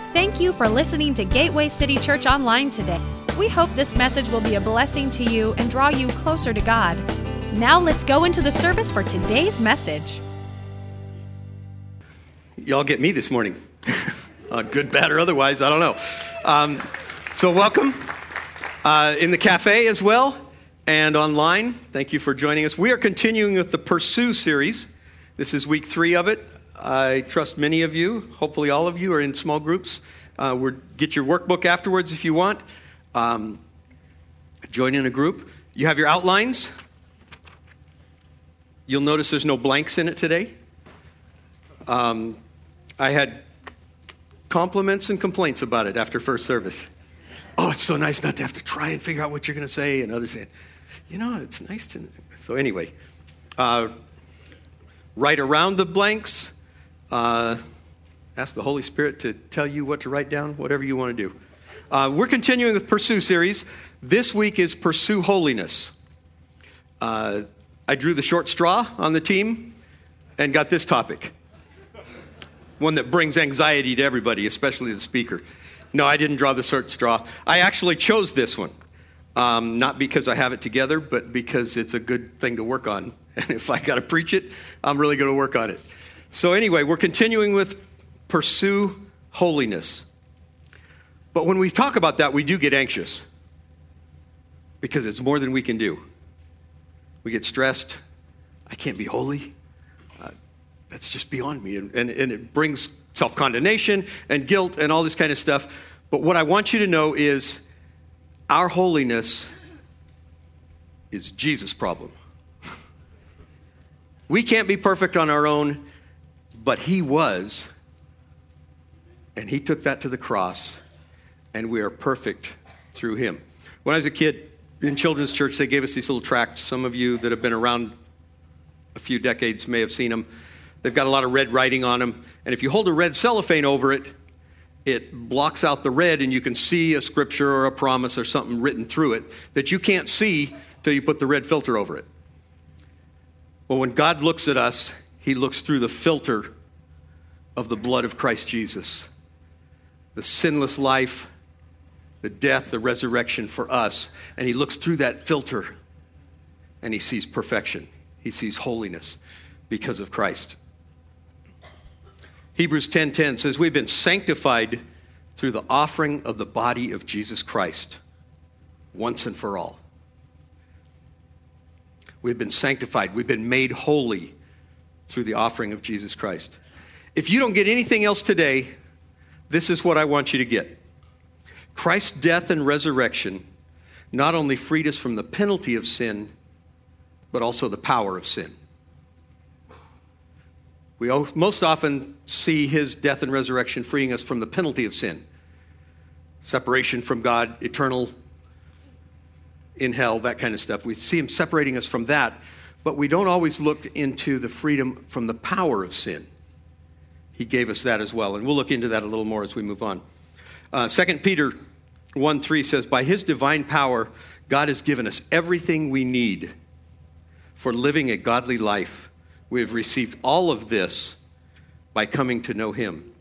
Thank you for listening to Gateway City Church Online today. We hope this message will be a blessing to you and draw you closer to God. Now let's go into the service for today's message. Y'all get me this morning. Good, bad, or otherwise, I don't know. So welcome in the cafe as well and online. Thank you for joining us. We are continuing with the Pursue series. This is week 3 of it. I trust many of you, hopefully all of you, are in small groups. Get your workbook afterwards if you want. Join in a group. You have your outlines. You'll notice there's no blanks in it today. I had compliments and complaints about it after first service. Oh, it's so nice not to have to try and figure out what you're going to say. And others saying, it's nice to... So anyway, write around the blanks. Ask the Holy Spirit to tell you what to write down, whatever you want to do. We're continuing with Pursue series. This week is Pursue Holiness. I drew the short straw on the team and got this topic. One that brings anxiety to everybody, especially the speaker. No, I didn't draw the short straw. I actually chose this one. Not because I have it together, but because it's a good thing to work on. And if I got to preach it, I'm really going to work on it. So anyway, we're continuing with Pursue Holiness. But when we talk about that, we do get anxious. Because it's more than we can do. We get stressed. I can't be holy. That's just beyond me. And it brings self-condemnation and guilt and all this kind of stuff. But what I want you to know is our holiness is Jesus' problem. We can't be perfect on our own, but he was. And he took that to the cross, and we are perfect through him. When I was a kid in children's church, they gave us these little tracts. Some of you that have been around a few decades may have seen them. They've got a lot of red writing on them. And if you hold a red cellophane over it, it blocks out the red, and you can see a scripture or a promise or something written through it that you can't see till you put the red filter over it. Well, when God looks at us, he looks through the filter of the blood of Christ Jesus. The sinless life, the death, the resurrection for us. And he looks through that filter and he sees perfection. He sees holiness because of Christ. Hebrews 10:10 says, we've been sanctified through the offering of the body of Jesus Christ once and for all. We've been sanctified. We've been made holy through the offering of Jesus Christ. If you don't get anything else today, this is what I want you to get. Christ's death and resurrection not only freed us from the penalty of sin, but also the power of sin. We most often see his death and resurrection freeing us from the penalty of sin. Separation from God, eternal in hell, that kind of stuff. We see him separating us from that, but we don't always look into the freedom from the power of sin. He gave us that as well, and we'll look into that a little more as we move on. 2 Peter 1:3 says, by his divine power, God has given us everything we need for living a godly life. We have received all of this by coming to know him.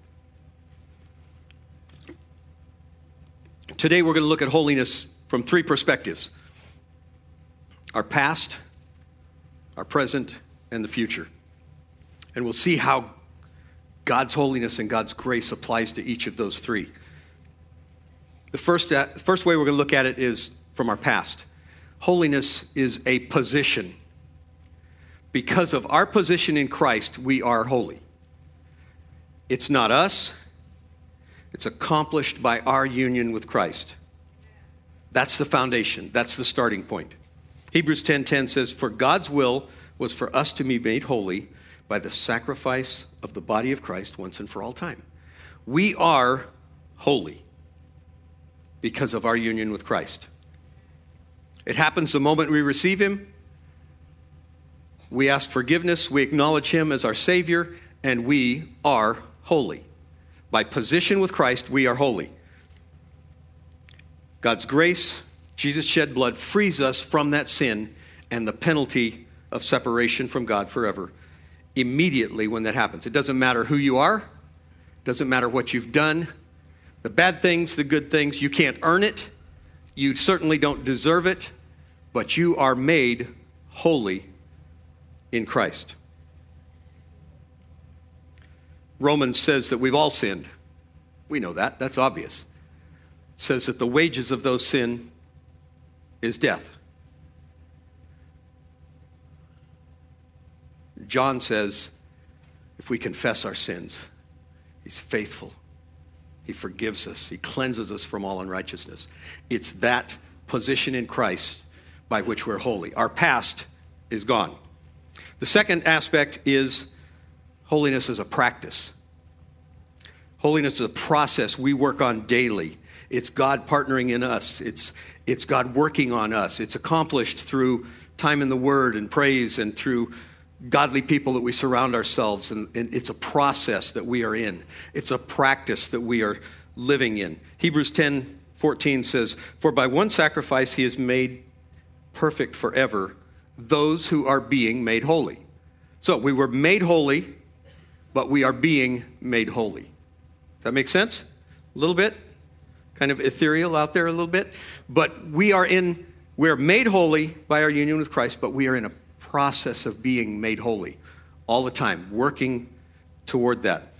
Today we're going to look at holiness from 3 perspectives. Our past, our present, and the future. And we'll see how God's holiness and God's grace applies to each of those 3. The first way we're going to look at it is from our past. Holiness is a position. Because of our position in Christ, we are holy. It's not us. It's accomplished by our union with Christ. That's the foundation. That's the starting point. Hebrews 10:10 says, for God's will was for us to be made holy by the sacrifice of the body of Christ once and for all time. We are holy because of our union with Christ. It happens the moment we receive him. We ask forgiveness, we acknowledge him as our Savior, and we are holy. By position with Christ, we are holy. God's grace, Jesus' shed blood, frees us from that sin and the penalty of separation from God forever immediately when that happens. It doesn't matter who you are. It doesn't matter what you've done. The bad things, the good things, you can't earn it. You certainly don't deserve it, but you are made holy in Christ. Romans says that we've all sinned. We know that. That's obvious. It says that the wages of those sin is death. John says, if we confess our sins, he's faithful. He forgives us. He cleanses us from all unrighteousness. It's that position in Christ by which we're holy. Our past is gone. The second aspect is holiness as a practice. Holiness is a process we work on daily. It's God partnering in us. It's God working on us. It's accomplished through time in the Word and praise and through godly people that we surround ourselves. And it's a process that we are in. It's a practice that we are living in. Hebrews 10:14 says, "For by one sacrifice he has made perfect forever those who are being made holy." So we were made holy, but we are being made holy. Does that make sense? A little bit? Kind of ethereal out there a little bit? But we're made holy by our union with Christ, but we are in a process of being made holy all the time, working toward that.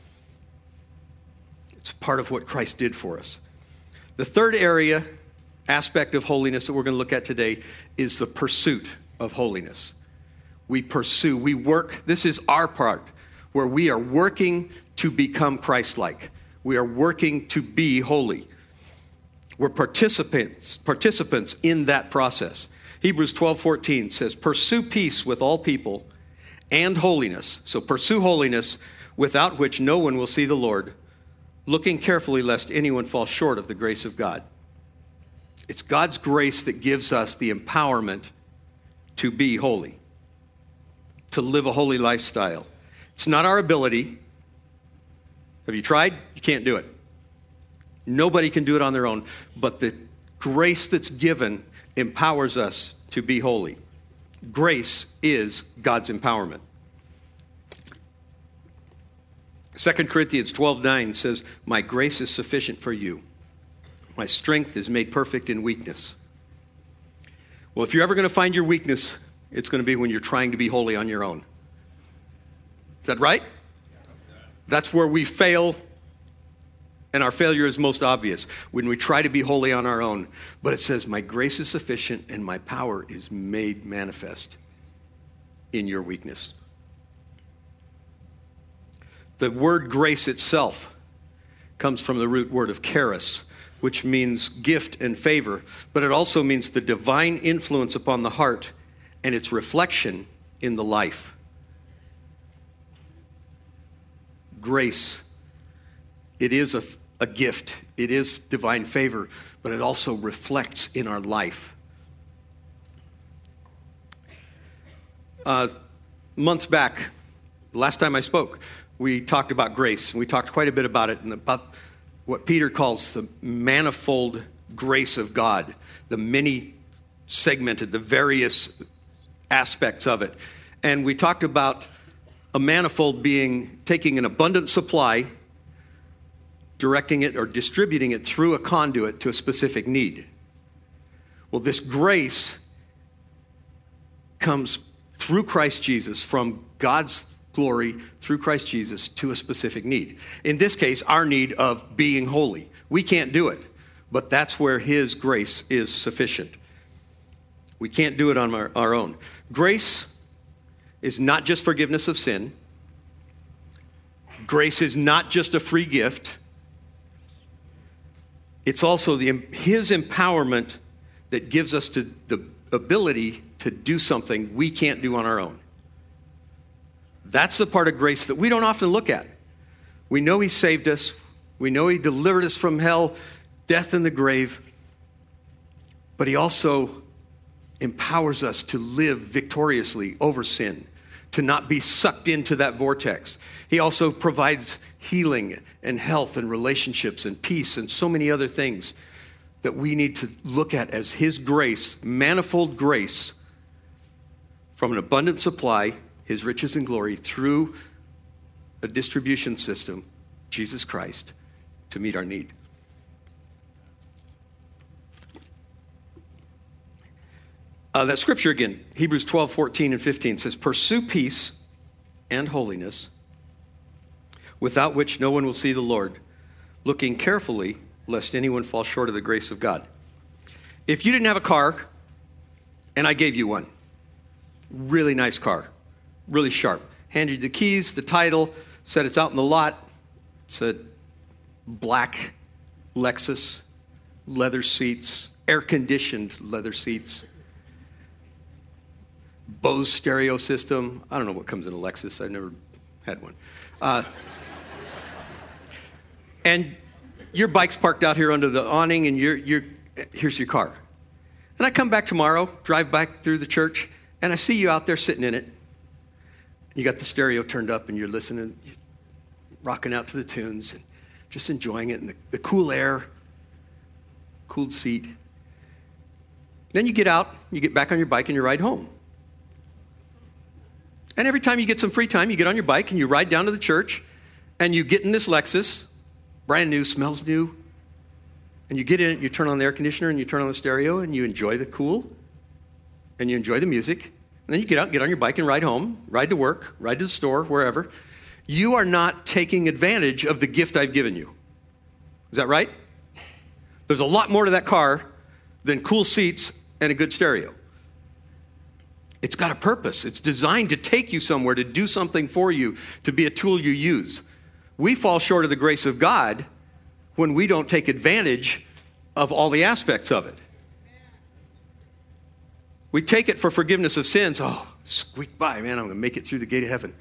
It's part of what Christ did for us. The third aspect of holiness that we're going to look at today is the pursuit of holiness. We pursue, we work. This is our part where we are working to become Christ-like. We are working to be holy. We're participants in that process. Hebrews 12:14 says, "Pursue peace with all people and holiness." So pursue holiness, without which no one will see the Lord, looking carefully lest anyone fall short of the grace of God. It's God's grace that gives us the empowerment to be holy, to live a holy lifestyle. It's not our ability. Have you tried? You can't do it. Nobody can do it on their own, but the grace that's given empowers us to be holy. Grace is God's empowerment. 2 Corinthians 12:9 says, "My grace is sufficient for you. My strength is made perfect in weakness." Well, if you're ever going to find your weakness, it's going to be when you're trying to be holy on your own. Is that right? That's where we fail, and our failure is most obvious, when we try to be holy on our own. But it says, "My grace is sufficient and my power is made manifest in your weakness." The word grace itself comes from the root word of charis, which means gift and favor, but it also means the divine influence upon the heart and its reflection in the life. Grace, it is a gift. It is divine favor, but it also reflects in our life. Months back, last time I spoke, we talked about grace. We talked quite a bit about it and about what Peter calls the manifold grace of God, the many segmented, the various aspects of it. And we talked about a manifold being taking an abundant supply, directing it or distributing it through a conduit to a specific need. Well, this grace comes through Christ Jesus, from God's glory through Christ Jesus to a specific need. In this case, our need of being holy. We can't do it, but that's where his grace is sufficient. We can't do it on our own. Grace is not just forgiveness of sin. Grace is not just a free gift. It's also his empowerment that gives us the ability to do something we can't do on our own. That's the part of grace that we don't often look at. We know he saved us. We know he delivered us from hell, death, and the grave. But he also empowers us to live victoriously over sin, to not be sucked into that vortex. He also provides healing and health and relationships and peace and so many other things that we need to look at as his grace, manifold grace, from an abundant supply, his riches and glory, through a distribution system, Jesus Christ, to meet our need. That scripture again, Hebrews 12, 14, and 15 says, pursue peace and holiness, without which no one will see the Lord, looking carefully lest anyone fall short of the grace of God. If you didn't have a car and I gave you one, really nice car, really sharp, handed you the keys, the title, said it's out in the lot, it's a black Lexus, leather seats, air-conditioned leather seats, Bose stereo system. I don't know what comes in a Lexus. I've never had one. And your bike's parked out here under the awning, and here's your car. And I come back tomorrow, drive back through the church, and I see you out there sitting in it. You got the stereo turned up, and you're listening, rocking out to the tunes, and just enjoying it, and the cool air, cooled seat. Then you get out, you get back on your bike, and you ride home. And every time you get some free time, you get on your bike, and you ride down to the church, and you get in this Lexus, brand new, smells new, and you get in it, you turn on the air conditioner, and you turn on the stereo, and you enjoy the cool, and you enjoy the music, and then you get out, get on your bike, and ride home, ride to work, ride to the store, wherever. You are not taking advantage of the gift I've given you. Is that right? There's a lot more to that car than cool seats and a good stereo. It's got a purpose. It's designed to take you somewhere, to do something for you, to be a tool you use. We fall short of the grace of God when we don't take advantage of all the aspects of it. We take it for forgiveness of sins. Oh, squeak by, man, I'm going to make it through the gate of heaven.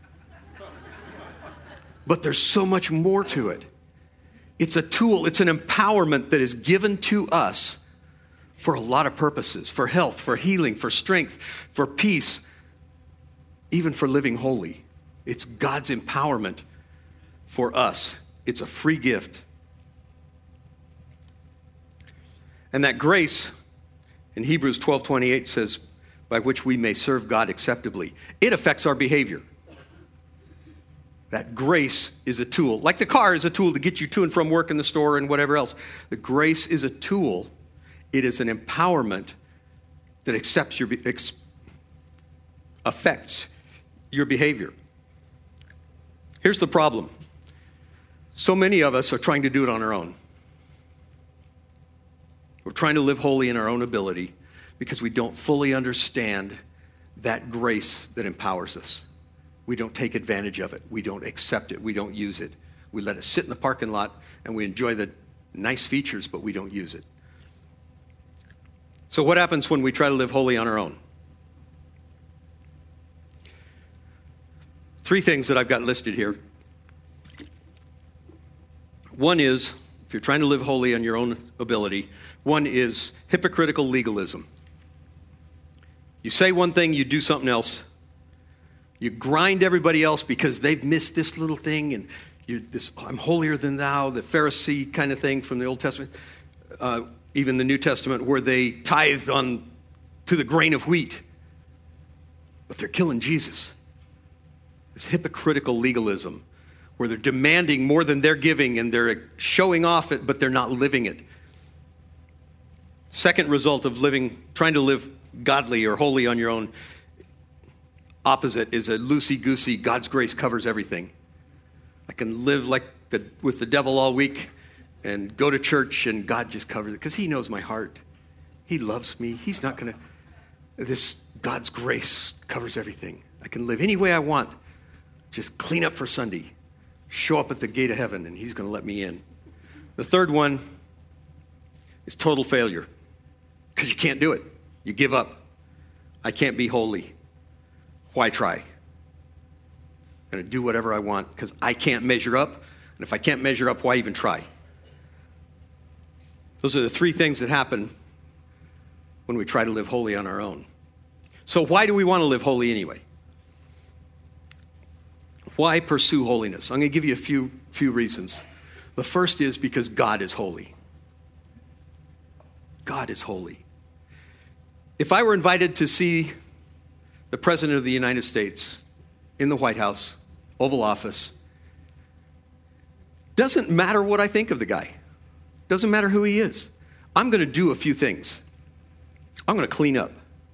But there's so much more to it. It's a tool. It's an empowerment that is given to us for a lot of purposes, for health, for healing, for strength, for peace, even for living holy. It's God's empowerment for us. It's a free gift. And that grace in Hebrews 12:28 says, by which we may serve God acceptably. It affects our behavior. That grace is a tool. Like the car is a tool to get you to and from work and the store and whatever else. The grace is a tool. It is an empowerment that affects your behavior. Here's the problem. So many of us are trying to do it on our own. We're trying to live holy in our own ability because we don't fully understand that grace that empowers us. We don't take advantage of it. We don't accept it. We don't use it. We let it sit in the parking lot and we enjoy the nice features, but we don't use it. So what happens when we try to live holy on our own? 3 things that I've got listed here. One is, if you're trying to live holy on your own ability, one is hypocritical legalism. You say one thing, you do something else. You grind everybody else because they've missed this little thing, and I'm holier than thou, the Pharisee kind of thing from the Old Testament, even the New Testament, where they tithe on to the grain of wheat, but they're killing Jesus. This hypocritical legalism, where they're demanding more than they're giving, and they're showing off it, but they're not living it. Second result of trying to live godly or holy on your own, opposite is a loosey-goosey, God's grace covers everything. I can live with the devil all week and go to church and God just covers it because he knows my heart. He loves me. He's not going to, this God's grace covers everything. I can live any way I want. Just clean up for Sunday. Show up at the gate of heaven and he's going to let me in. The third one is total failure because you can't do it. You give up. I can't be holy. Why try? I'm going to do whatever I want because I can't measure up. And if I can't measure up, why even try? Those are the 3 things that happen when we try to live holy on our own. So why do we want to live holy anyway? Why pursue holiness? I'm going to give you a few reasons. The first is because God is holy. God is holy. If I were invited to see the President of the United States in the White House, Oval Office, doesn't matter what I think of the guy. Doesn't matter who he is. I'm going to do a few things. I'm going to clean up.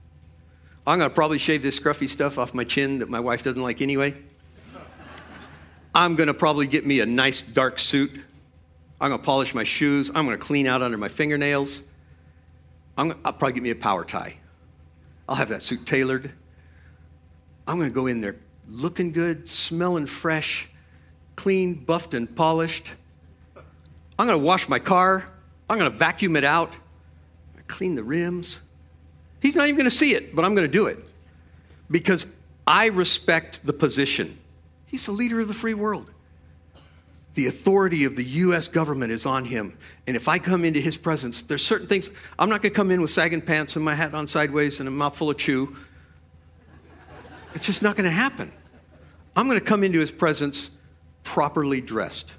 I'm going to probably shave this scruffy stuff off my chin that my wife doesn't like anyway. I'm going to probably get me a nice dark suit. I'm going to polish my shoes. I'm going to clean out under my fingernails. I'll probably get me a power tie. I'll have that suit tailored. I'm going to go in there looking good, smelling fresh, clean, buffed, and polished. I'm going to wash my car. I'm going to vacuum it out. Clean the rims. He's not even going to see it, but I'm going to do it because I respect the position. He's the leader of the free world. The authority of the U.S. government is on him. And if I come into his presence, there's certain things. I'm not going to come in with sagging pants and my hat on sideways and a mouthful of chew. It's just not going to happen. I'm going to come into his presence properly dressed.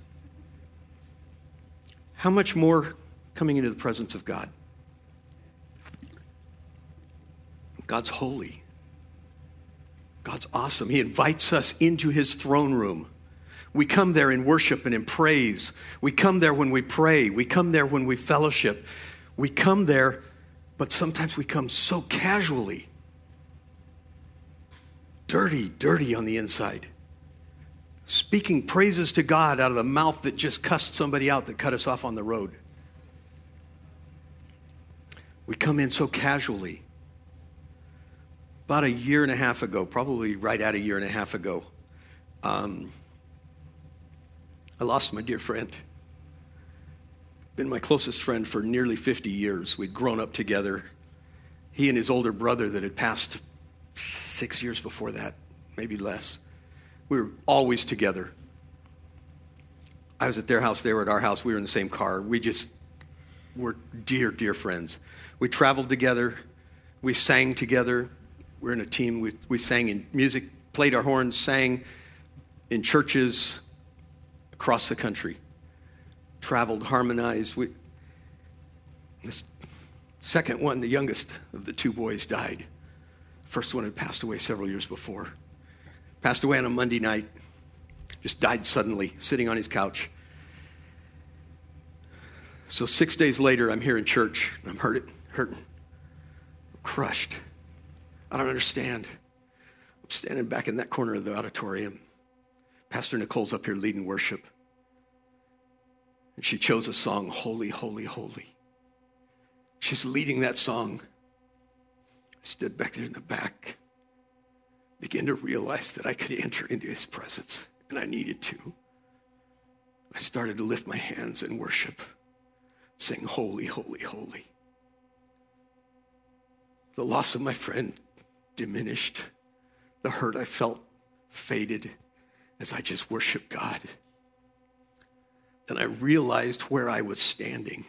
How much more coming into the presence of God? God's holy. God's awesome. He invites us into his throne room. We come there in worship and in praise. We come there when we pray. We come there when we fellowship. We come there, but sometimes we come so casually. Dirty on the inside. Speaking praises to God out of the mouth that just cussed somebody out that cut us off on the road. We come in so casually. About a year and a half ago, probably right at a year and a half ago, I lost my dear friend. Been my closest friend for nearly 50 years. We'd grown up together. He and his older brother that had passed 6 years before that, maybe less. We were always together. I was at their house, they were at our house, we were in the same car. We just were dear, dear friends. We traveled together, we sang together. We're in a team, we sang in music, played our horns, sang in churches across the country, traveled, harmonized. This second one, the youngest of the two boys, died. First one had passed away several years before. Passed away on a Monday night, just died suddenly, sitting on his couch. So 6 days later, I'm here in church, and I'm hurting, I'm crushed. I don't understand. I'm standing back in that corner of the auditorium. Pastor Nicole's up here leading worship. And she chose a song, Holy, Holy, Holy. She's leading that song. I stood back there in the back, began to realize that I could enter into his presence, and I needed to. I started to lift my hands in worship, sing Holy, Holy, Holy. The loss of my friend diminished. The hurt I felt faded as I just worshiped God. Then I realized where I was standing.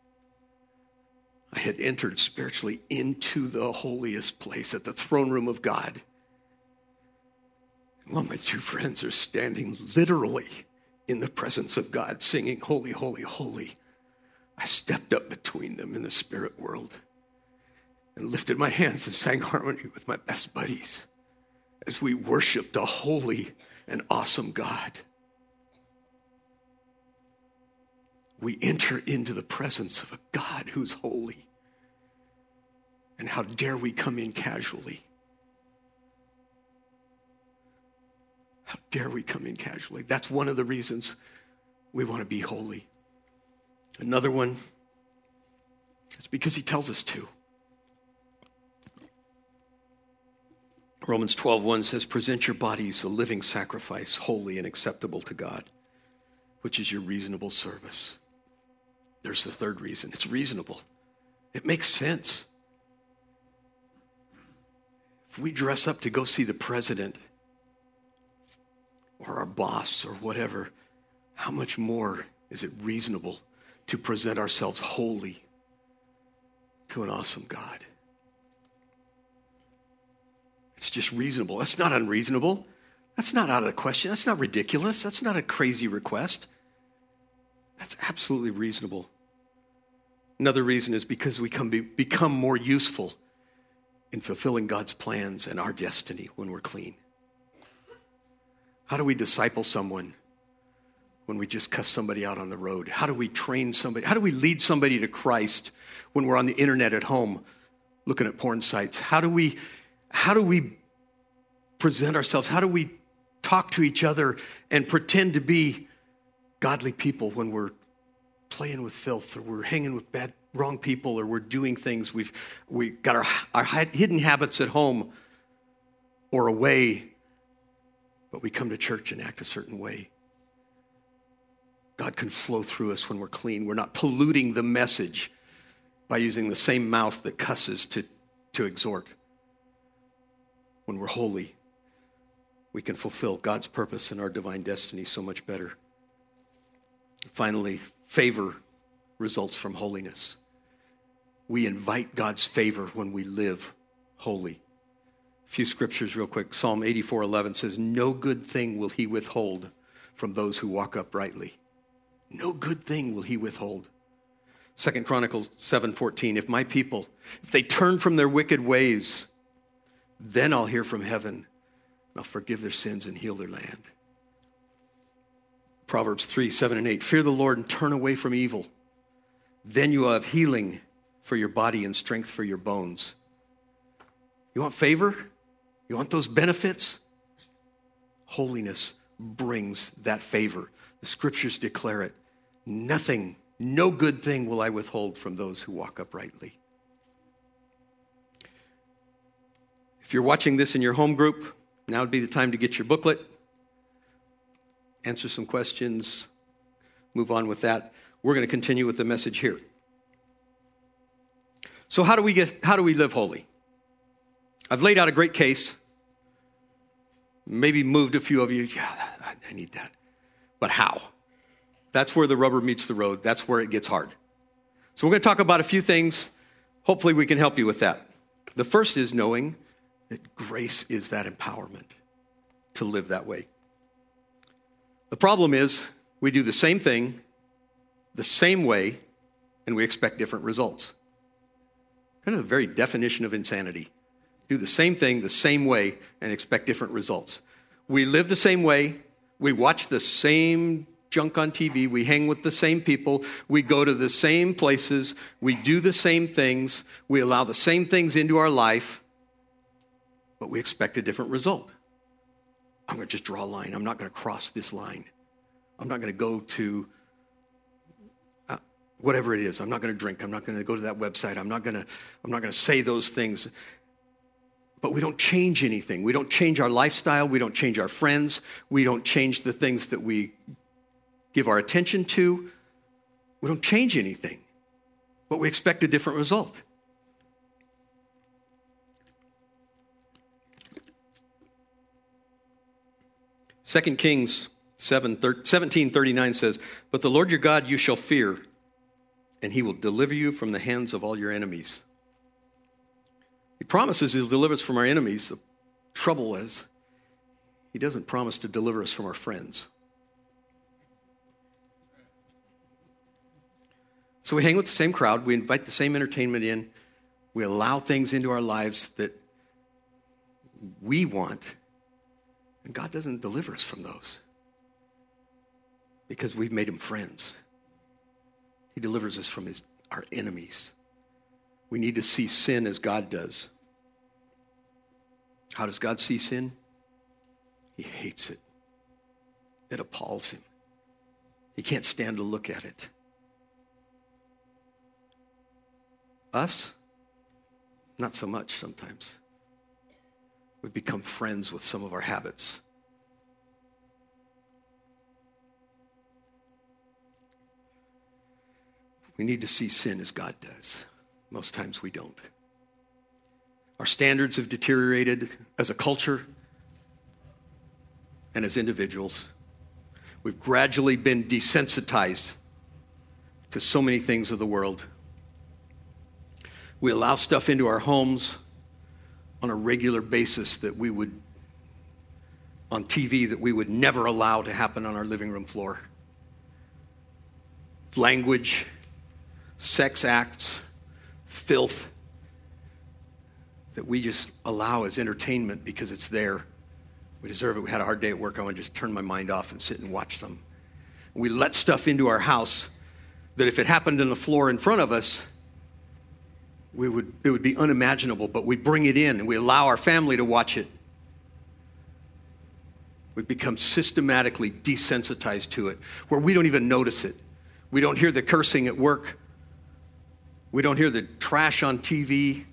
I had entered spiritually into the holiest place at the throne room of God. And while my two friends are standing literally in the presence of God, singing Holy, Holy, Holy, I stepped up between them in the spirit world and lifted my hands and sang harmony with my best buddies as we worshiped a holy and awesome God. We enter into the presence of a God who's holy. And how dare we come in casually? How dare we come in casually? That's one of the reasons we want to be holy. Another one, it's because he tells us to. Romans 12:1 says, present your bodies a living sacrifice, holy and acceptable to God, which is your reasonable service. There's the third reason. It's reasonable. It makes sense. If we dress up to go see the president or our boss or whatever, how much more is it reasonable to present ourselves holy to an awesome God? It's just reasonable. That's not unreasonable. That's not out of the question. That's not ridiculous. That's not a crazy request. That's absolutely reasonable. Another reason is because we become more useful in fulfilling God's plans and our destiny when we're clean. How do we disciple someone when we just cuss somebody out on the road? How do we train somebody? How do we lead somebody to Christ when we're on the internet at home looking at porn sites? How do we How do we present ourselves? How do we talk to each other and pretend to be godly people when we're playing with filth, or we're hanging with wrong people, or we're doing things? We got our hidden habits at home or away, but we come to church and act a certain way. God can flow through us when we're clean. We're not polluting the message by using the same mouth that cusses to exhort. When we're holy, we can fulfill God's purpose and our divine destiny so much better. Finally, favor results from holiness. We invite God's favor when we live holy. A few scriptures real quick. Psalm 84:11 says, "No good thing will he withhold from those who walk uprightly." No good thing will he withhold. 2 Chronicles 7:14, "If my people, if they turn from their wicked ways, then I'll hear from heaven, and I'll forgive their sins and heal their land." Proverbs 3:7 and 8, "Fear the Lord and turn away from evil. Then you will have healing for your body and strength for your bones." You want favor? You want those benefits? Holiness brings that favor. The scriptures declare it. Nothing, no good thing will I withhold from those who walk uprightly. If you're watching this in your home group, now would be the time to get your booklet, answer some questions, move on with that. We're going to continue with the message here. So how do we live holy? I've laid out a great case. Maybe moved a few of you. Yeah, I need that. But how? That's where the rubber meets the road. That's where it gets hard. So we're going to talk about a few things. Hopefully we can help you with that. The first is knowing that grace is that empowerment to live that way. The problem is we do the same thing, the same way, and we expect different results. Kind of the very definition of insanity. Do the same thing the same way and expect different results. We live the same way. We watch the same junk on TV. We hang with the same people. We go to the same places. We do the same things. We allow the same things into our life, but we expect a different result. I'm going to just draw a line. I'm not going to cross this line. I'm not going to go to whatever it is. I'm not going to drink. I'm not going to go to that website. I'm not going to say those things. But we don't change anything. We don't change our lifestyle. We don't change our friends. We don't change the things that we give our attention to. We don't change anything. But we expect a different result. Second Kings 17:39 says, "But the Lord your God you shall fear, and he will deliver you from the hands of all your enemies." He promises he'll deliver us from our enemies. The trouble is, he doesn't promise to deliver us from our friends. So we hang with the same crowd. We invite the same entertainment in. We allow things into our lives that we want. And God doesn't deliver us from those because we've made him friends. He delivers us from our enemies. We need to see sin as God does. How does God see sin? He hates it. It appalls him. He can't stand to look at it. Us? Not so much sometimes. We become friends with some of our habits. We need to see sin as God does. Most times we don't. Our standards have deteriorated as a culture and as individuals. We've gradually been desensitized to so many things of the world. We allow stuff into our homes on a regular basis that we would, on TV, that we would never allow to happen on our living room floor. Language, sex acts, filth that we just allow as entertainment because it's there. We deserve it. We had a hard day at work. I want to just turn my mind off and sit and watch them. We let stuff into our house that if it happened on the floor in front of us, it would be unimaginable, but we bring it in and we allow our family to watch it. We become systematically desensitized to it, where we don't even notice it. We don't hear the cursing at work. We don't hear the trash on TV.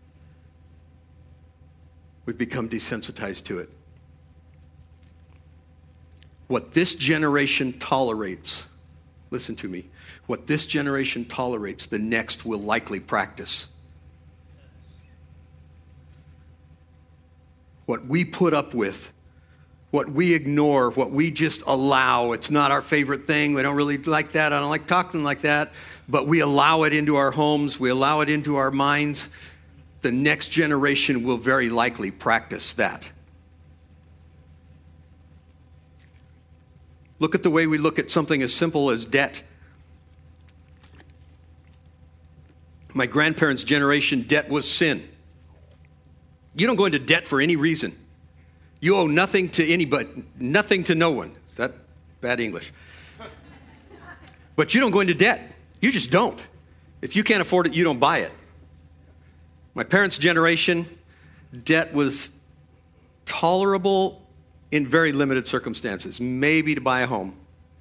We've become desensitized to it. What this generation tolerates, listen to me, what this generation tolerates, the next will likely practice. What we put up with, what we ignore, what we just allow, it's not our favorite thing. We don't really like that. I don't like talking like that. But we allow it into our homes. We allow it into our minds. The next generation will very likely practice that. Look at the way we look at something as simple as debt. My grandparents' generation, debt was sin. You don't go into debt for any reason. You owe nothing to anybody, nothing to no one. Is that bad English? But you don't go into debt. You just don't. If you can't afford it, you don't buy it. My parents' generation, debt was tolerable in very limited circumstances, maybe to buy a home.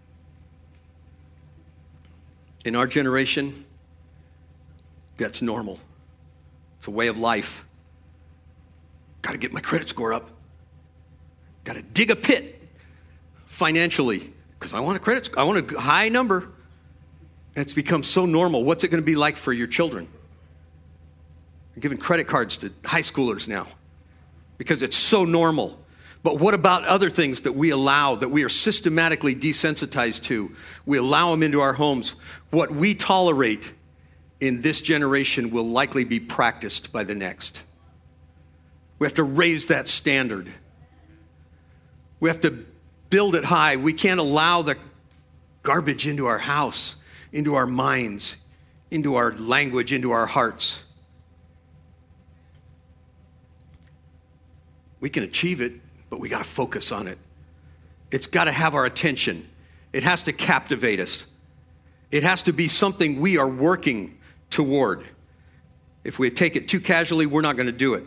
In our generation, debt's normal. It's a way of life. Got to get my credit score up. Got to dig a pit financially because I want a high number. And it's become so normal. What's it going to be like for your children? I'm giving credit cards to high schoolers now because it's so normal. But what about other things that we allow, that we are systematically desensitized to? We allow them into our homes. What we tolerate in this generation will likely be practiced by the next. We have to raise that standard. We have to build it high. We can't allow the garbage into our house, into our minds, into our language, into our hearts. We can achieve it, but we got to focus on it. It's got to have our attention. It has to captivate us. It has to be something we are working toward. If we take it too casually, we're not going to do it.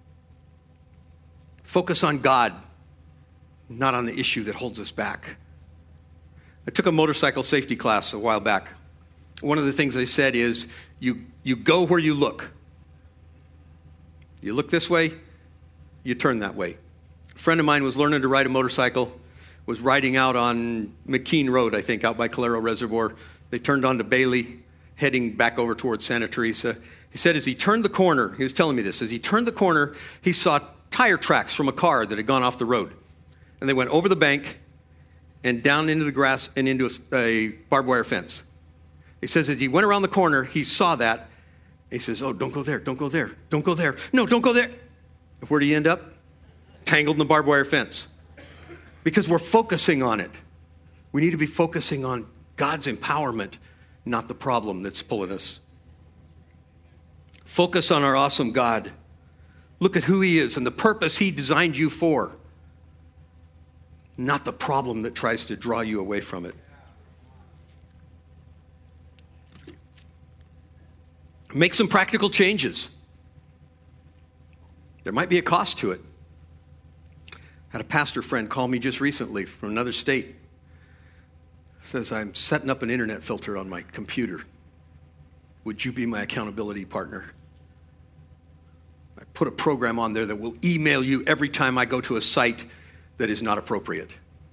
Focus on God, not on the issue that holds us back. I took a motorcycle safety class a while back. One of the things they said is, you go where you look. You look this way, you turn that way. A friend of mine was learning to ride a motorcycle, was riding out on McKean Road, I think, out by Calero Reservoir. They turned onto Bailey, heading back over towards Santa Teresa. He said as he turned the corner, he was telling me this, as he turned the corner, he saw tire tracks from a car that had gone off the road. And they went over the bank and down into the grass and into a barbed wire fence. He says as he went around the corner, he saw that. He says, oh, don't go there, don't go there, don't go there. No, don't go there. Where did he end up? Tangled in the barbed wire fence. Because we're focusing on it. We need to be focusing on God's empowerment, not the problem that's pulling us. Focus on our awesome God. Look at who he is and the purpose he designed you for, not the problem that tries to draw you away from it. Make some practical changes. There might be a cost to it. I had a pastor friend call me just recently from another state. Says, I'm setting up an internet filter on my computer. Would you be my accountability partner? I put a program on there that will email you every time I go to a site that is not appropriate.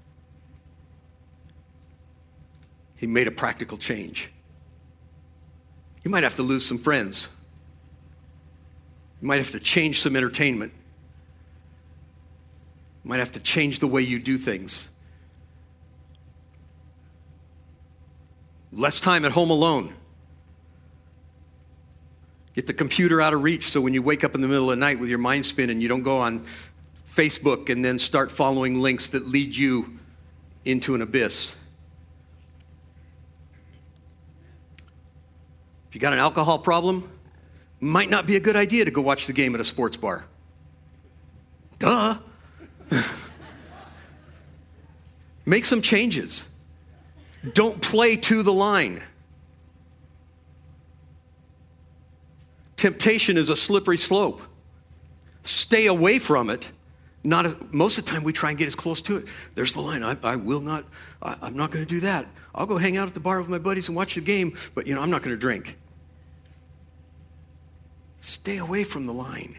He made a practical change. You might have to lose some friends. You might have to change some entertainment. You might have to change the way you do things. Less time at home alone. Get the computer out of reach so when you wake up in the middle of the night with your mind spinning, you don't go on Facebook and then start following links that lead you into an abyss. If you got an alcohol problem, might not be a good idea to go watch the game at a sports bar. Duh. Make some changes. Don't play to the line. Temptation is a slippery slope. Stay away from it. Most of the time we try and get as close to it. There's the line. I'm not going to do that. I'll go hang out at the bar with my buddies and watch the game, but I'm not going to drink. Stay away from the line.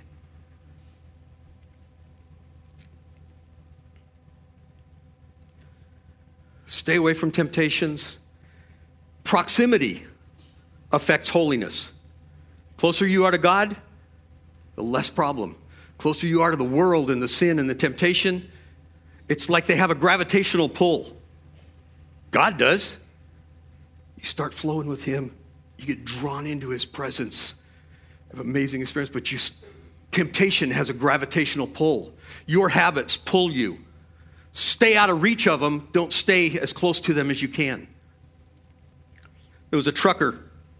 Stay away from temptations. Proximity affects holiness. Closer you are to God, the less problem. Closer you are to the world and the sin and the temptation, it's like they have a gravitational pull. God does. You start flowing with him. You get drawn into his presence. Have an amazing experience, but temptation has a gravitational pull. Your habits pull you. Stay out of reach of them. Don't stay as close to them as you can. There was a trucker,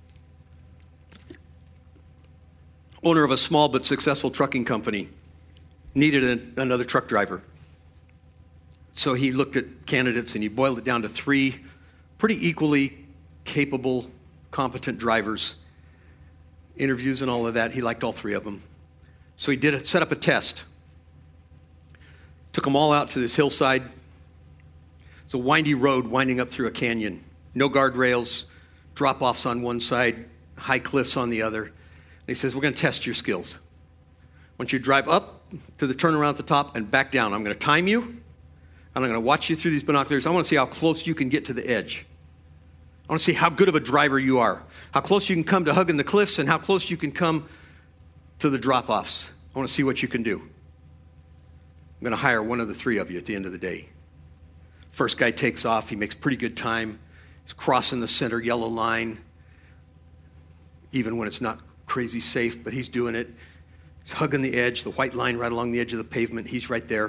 owner of a small but successful trucking company, needed another truck driver. So he looked at candidates and he boiled it down to 3 pretty equally capable, competent drivers. Interviews and all of that. He liked all 3 of them. So he set up a test. Took them all out to this hillside. It's a windy road winding up through a canyon. No guardrails, drop-offs on one side, high cliffs on the other. And he says, we're going to test your skills. I want you to drive up to the turnaround at the top and back down. I'm going to time you, and I'm going to watch you through these binoculars. I want to see how close you can get to the edge. I want to see how good of a driver you are, how close you can come to hugging the cliffs and how close you can come to the drop-offs. I want to see what you can do. I'm going to hire one of the 3 of you at the end of the day. First guy takes off. He makes pretty good time. He's crossing the center yellow line, even when it's not crazy safe, but he's doing it. He's hugging the edge, the white line right along the edge of the pavement. He's right there.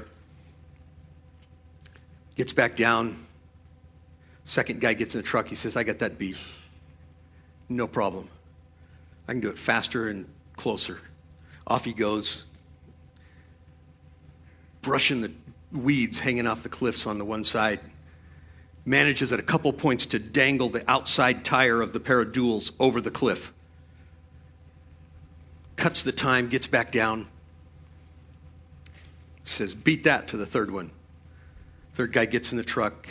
Gets back down. Second guy gets in the truck. He says, I got that beat. No problem. I can do it faster and closer. Off he goes, brushing the weeds hanging off the cliffs on the one side. Manages at a couple points to dangle the outside tire of the pair of duals over the cliff. Cuts the time, gets back down. Says, beat that to the third one. Third guy gets in the truck.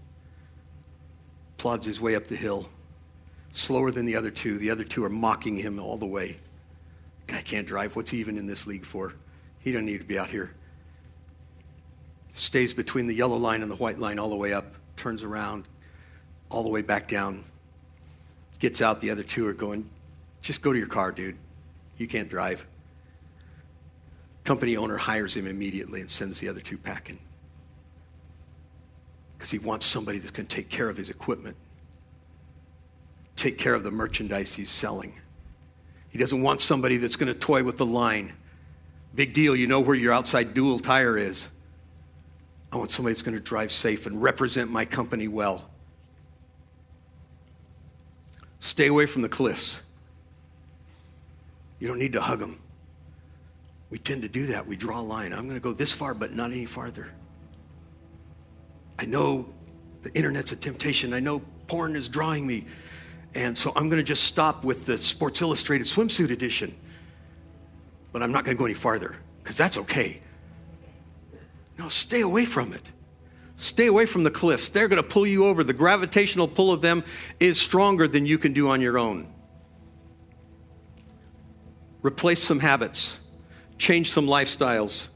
Plods his way up the hill. Slower than the other 2. The other 2 are mocking him all the way. Guy can't drive. What's he even in this league for? He doesn't need to be out here. Stays between the yellow line and the white line all the way up. Turns around all the way back down. Gets out. The other 2 are going, just go to your car, dude. You can't drive. Company owner hires him immediately and sends the other 2 packing. Because he wants somebody that's going to take care of his equipment. Take care of the merchandise he's selling. He doesn't want somebody that's going to toy with the line. Big deal, you know where your outside dual tire is. I want somebody that's going to drive safe and represent my company well. Stay away from the cliffs. You don't need to hug them. We tend to do that. We draw a line. I'm going to go this far, but not any farther. I know the internet's a temptation. I know porn is drawing me. And so I'm going to just stop with the Sports Illustrated swimsuit edition. But I'm not going to go any farther, because that's okay. No, stay away from it. Stay away from the cliffs. They're going to pull you over. The gravitational pull of them is stronger than you can do on your own. Replace some habits. Change some lifestyles.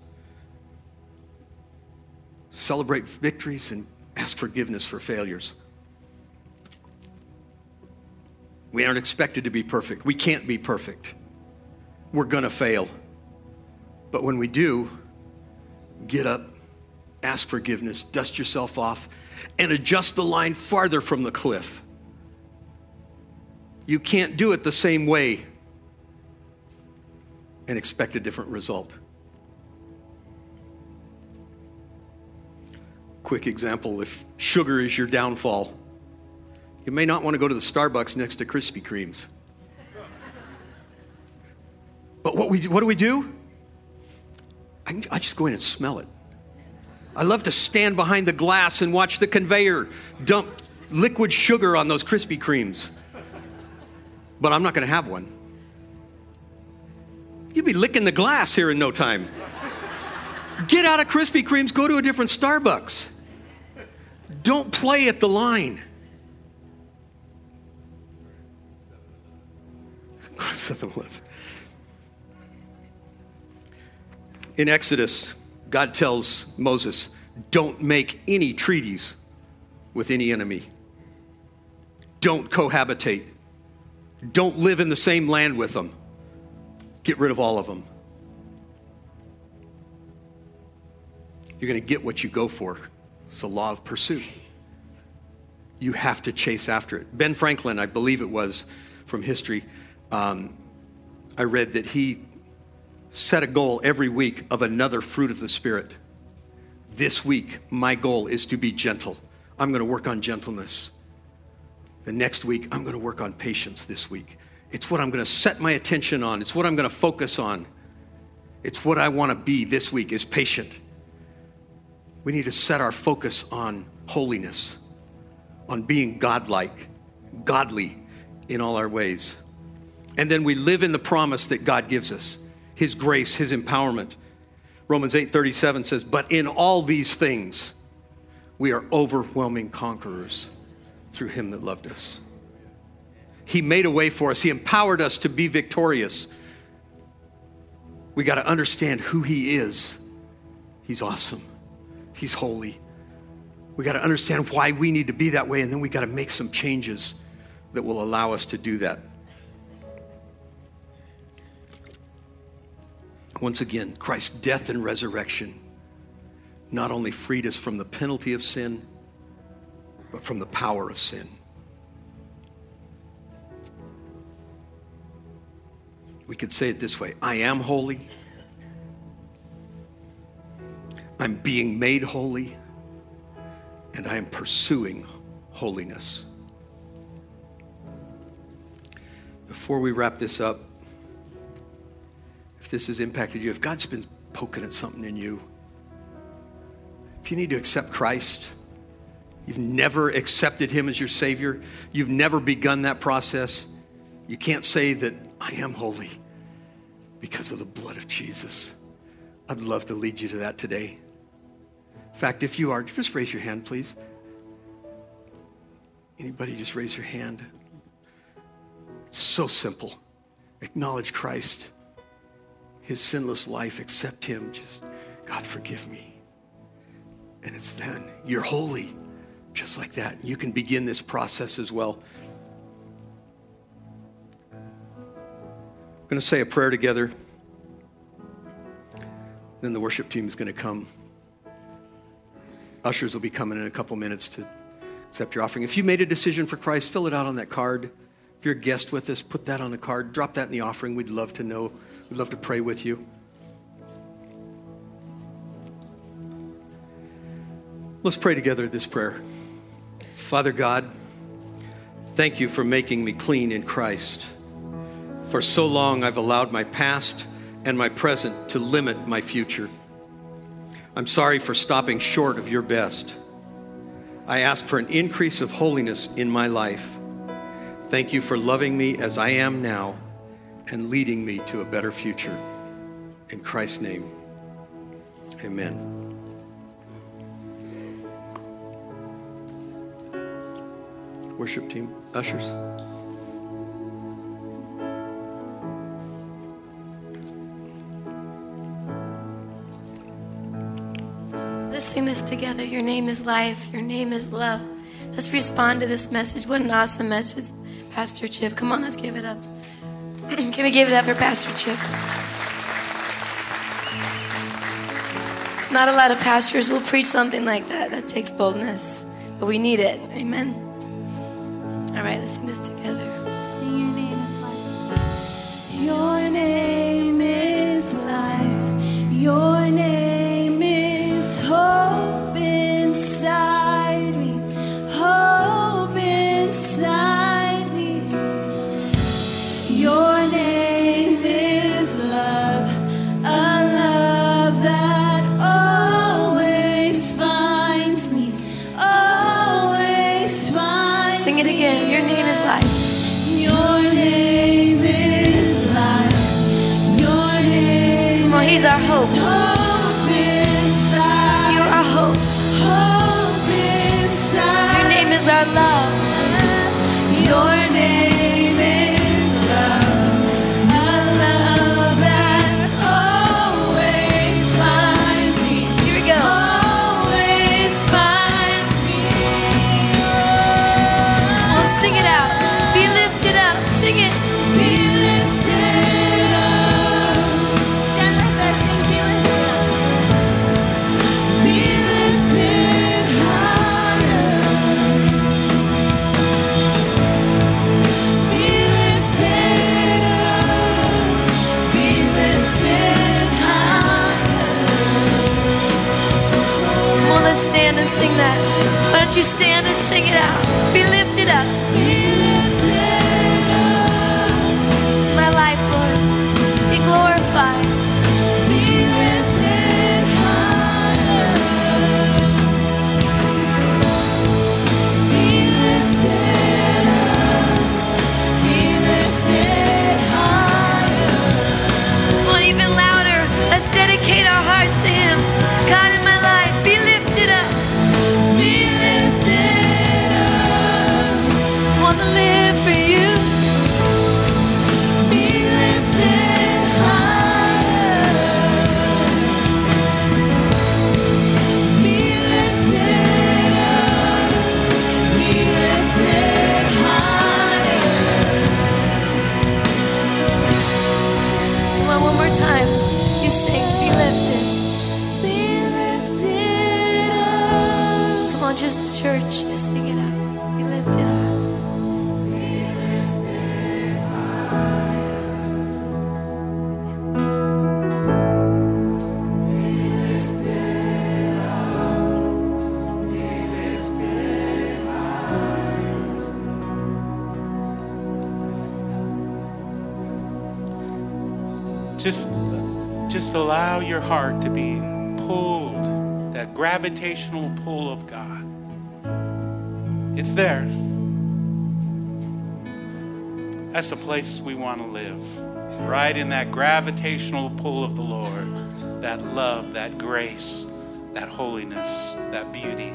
Celebrate victories and ask forgiveness for failures. We aren't expected to be perfect. We can't be perfect. We're going to fail. But when we do, get up, ask forgiveness, dust yourself off, and adjust the line farther from the cliff. You can't do it the same way and expect a different result. Quick example, if sugar is your downfall, you may not want to go to the Starbucks next to Krispy Kremes. But what do we do? I just go in and smell it. I love to stand behind the glass and watch the conveyor dump liquid sugar on those Krispy Kremes. But I'm not going to have one. You'll be licking the glass here in no time. Get out of Krispy Kremes, go to a different Starbucks. Don't play at the line. Go to 7-Eleven. In Exodus, God tells Moses, don't make any treaties with any enemy. Don't cohabitate. Don't live in the same land with them. Get rid of all of them. You're going to get what you go for. It's the law of pursuit. You have to chase after it. Ben Franklin, I believe it was from history, I read that he set a goal every week of another fruit of the Spirit. This week, my goal is to be gentle. I'm going to work on gentleness. The next week, I'm going to work on patience this week. It's what I'm going to set my attention on. It's what I'm going to focus on. It's what I want to be this week is patient. We need to set our focus on holiness, on being godlike, godly in all our ways. And then we live in the promise that God gives us, his grace, his empowerment. Romans 8:37 says, but in all these things, we are overwhelming conquerors through him that loved us. He made a way for us. He empowered us to be victorious. We got to understand who he is. He's awesome. He's holy. We got to understand why we need to be that way, and then we got to make some changes that will allow us to do that. Once again, Christ's death and resurrection not only freed us from the penalty of sin, but from the power of sin. We could say it this way: I am holy. I'm being made holy, and I am pursuing holiness. Before we wrap this up, if this has impacted you, if God's been poking at something in you, if you need to accept Christ, you've never accepted him as your Savior, you've never begun that process, you can't say that I am holy because of the blood of Jesus. I'd love to lead you to that today. In fact, if you are, just raise your hand, please. Anybody, just raise your hand. It's so simple. Acknowledge Christ, his sinless life, accept him. Just, God, forgive me. And it's then, you're holy, just like that. You can begin this process as well. I'm going to say a prayer together. Then the worship team is going to come. Ushers will be coming in a couple minutes to accept your offering. If you made a decision for Christ, fill it out on that card. If you're a guest with us, put that on the card. Drop that in the offering. We'd love to know. We'd love to pray with you. Let's pray together this prayer. Father God, thank you for making me clean in Christ. For so long, I've allowed my past and my present to limit my future. I'm sorry for stopping short of your best. I ask for an increase of holiness in my life. Thank you for loving me as I am now and leading me to a better future. In Christ's name, amen. Worship team, ushers. Let's sing this together. Your name is life. Your name is love. Let's respond to this message. What an awesome message, Pastor Chip. Come on, let's give it up. Can we give it up for Pastor Chip? Not a lot of pastors will preach something like that. That takes boldness, but we need it. Amen. All right, let's sing this together. Sing your name is life. Your name is life. Your name is hope inside me. Hope inside me. Your name is love. A love that always finds me. Always finds me. Sing it again. Your name is life. Your name is life. our hope. Hope inside. You are our hope. Hope inside. Your name is our love. Your name is love. A love that always finds me. Here we go. Always finds me. We'll sing it out. Be lifted up. Sing it. Be lifted up. Stand like that, sing, be lifted up. Be lifted higher. Be lifted up. Be lifted higher. Come on, let's stand and sing that. Why don't you stand and sing it out? Be lifted up. Be lifted up. My life, Lord. Be glorified. Be lifted higher. Be lifted up. Be lifted higher. Come on, even louder. Let's dedicate our hearts to Him. God in my life, be lifted up. Be lifted up. Want to live for You. Be lifted higher. Be lifted up. Be lifted higher. Come on, one more time. You sing, be lifted. Be lifted up. Come on, just the church. You sing it out. Be lifted up. Just allow your heart to be pulled, that gravitational pull of God. It's there. That's the place we want to live, right in that gravitational pull of the Lord, that love, that grace, that holiness, that beauty.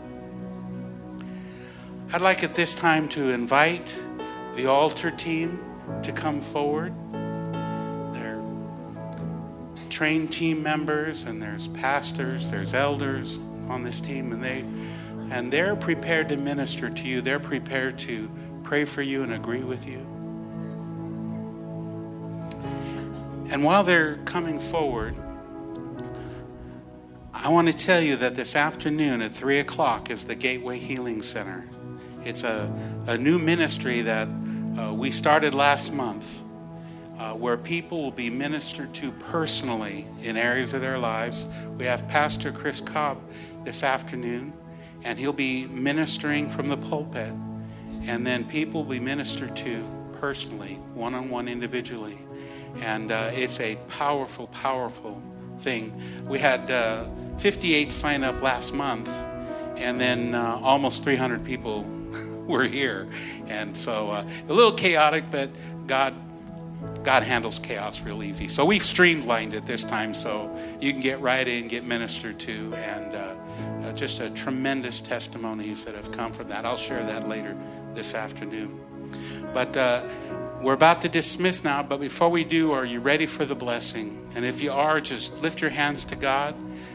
I'd like at this time to invite the altar team to come forward. They're trained team members, and there's pastors, there's elders on this team, and they're prepared to minister to you. They're prepared to pray for you and agree with you. And while they're coming forward, I want to tell you that this afternoon at 3 o'clock is the Gateway Healing Center. It's a new ministry that we started last month, where people will be ministered to personally in areas of their lives. We have Pastor Chris Cobb this afternoon, and he'll be ministering from the pulpit, and then people will be ministered to personally, one-on-one, individually. And it's a powerful, powerful thing. We had 58 sign up last month, and then almost 300 people were here. And so a little chaotic, but God handles chaos real easy. So we've streamlined it this time, so you can get right in, get ministered to, and just a tremendous testimonies that have come from that. I'll share that later this afternoon. But we're about to dismiss now, but before we do, are you ready for the blessing? And if you are, just lift your hands to God.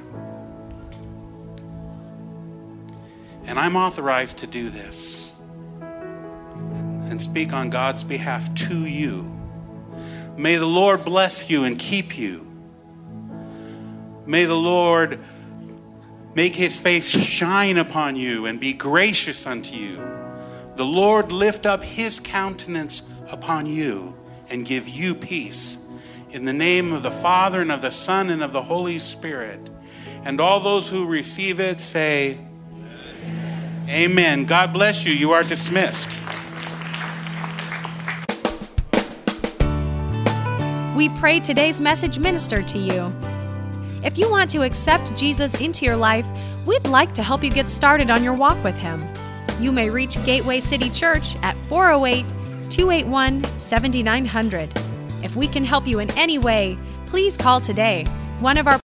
And I'm authorized to do this and speak on God's behalf to you. May the Lord bless you and keep you. May the Lord make his face shine upon you and be gracious unto you. The Lord lift up his countenance upon you and give you peace. In the name of the Father and of the Son and of the Holy Spirit. And all those who receive it say, Amen. Amen. God bless you. You are dismissed. We pray today's message ministered to you. If you want to accept Jesus into your life, we'd like to help you get started on your walk with him. You may reach Gateway City Church at 408-281-7900. If we can help you in any way, please call today. One of our